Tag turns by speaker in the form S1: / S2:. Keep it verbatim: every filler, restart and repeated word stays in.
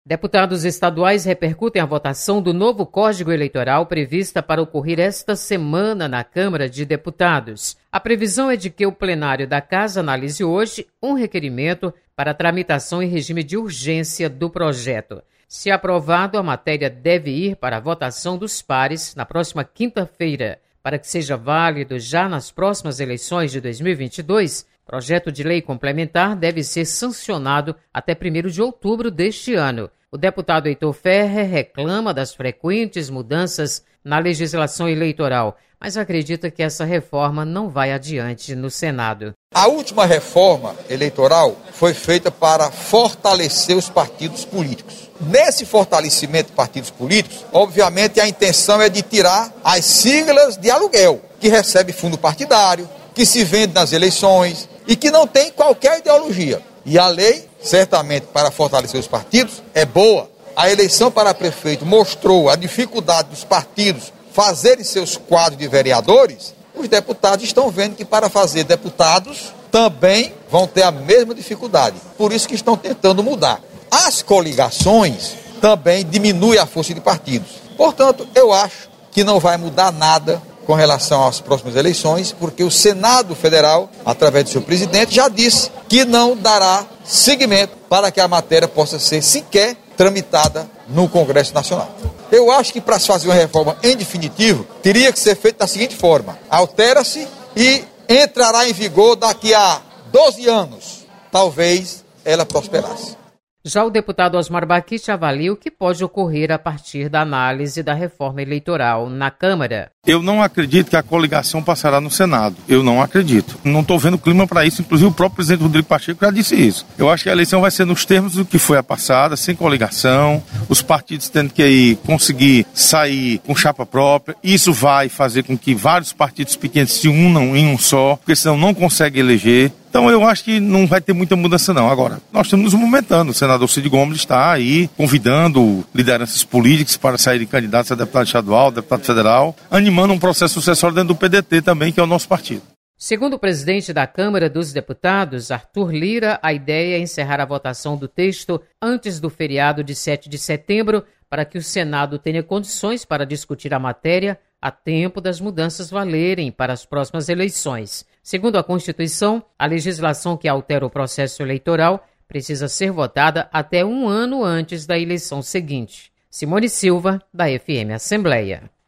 S1: Deputados estaduais repercutem a votação do novo Código Eleitoral prevista para ocorrer esta semana na Câmara de Deputados. A previsão é de que o plenário da Casa analise hoje um requerimento para tramitação em regime de urgência do projeto. Se aprovado, a matéria deve ir para a votação dos pares na próxima quinta-feira. Para que seja válido já nas próximas eleições de dois mil e vinte e dois, o projeto de lei complementar deve ser sancionado até primeiro de outubro deste ano. O deputado Heitor Ferrer reclama das frequentes mudanças na legislação eleitoral, mas acredita que essa reforma não vai adiante no Senado.
S2: A última reforma eleitoral foi feita para fortalecer os partidos políticos. Nesse fortalecimento de partidos políticos, obviamente a intenção é de tirar as siglas de aluguel, que recebe fundo partidário, que se vende nas eleições e que não tem qualquer ideologia. E a lei, certamente para fortalecer os partidos, é boa. A eleição para prefeito mostrou a dificuldade dos partidos fazerem seus quadros de vereadores. Os deputados estão vendo que para fazer deputados também vão ter a mesma dificuldade. Por isso que estão tentando mudar. As coligações também diminuem a força de partidos. Portanto, eu acho que não vai mudar nada com relação às próximas eleições, porque o Senado Federal, através do seu presidente, já disse que não dará seguimento para que a matéria possa ser sequer tramitada no Congresso Nacional. Eu acho que para se fazer uma reforma em definitivo, teria que ser feita da seguinte forma: altera-se e entrará em vigor daqui a doze anos. Talvez ela prosperasse.
S1: Já o deputado Osmar Baquite avalia o que pode ocorrer a partir da análise da reforma eleitoral na Câmara.
S3: Eu não acredito que a coligação passará no Senado. Eu não acredito. Não estou vendo clima para isso. Inclusive o próprio presidente Rodrigo Pacheco já disse isso. Eu acho que a eleição vai ser nos termos do que foi a passada, sem coligação, os partidos tendo que aí conseguir sair com chapa própria. Isso vai fazer com que vários partidos pequenos se unam em um só, porque senão não consegue eleger. Então eu acho que não vai ter muita mudança não. Agora, nós estamos nos movimentando. O senador Cid Gomes está aí convidando lideranças políticas para saírem candidatos a deputado estadual, deputado federal, animando um processo sucessório dentro do P D T também, que é o nosso partido.
S1: Segundo o presidente da Câmara dos Deputados, Arthur Lira, a ideia é encerrar a votação do texto antes do feriado de sete de setembro, para que o Senado tenha condições para discutir a matéria a tempo das mudanças valerem para as próximas eleições. Segundo a Constituição, a legislação que altera o processo eleitoral precisa ser votada até um ano antes da eleição seguinte. Simone Silva, da F M Assembleia.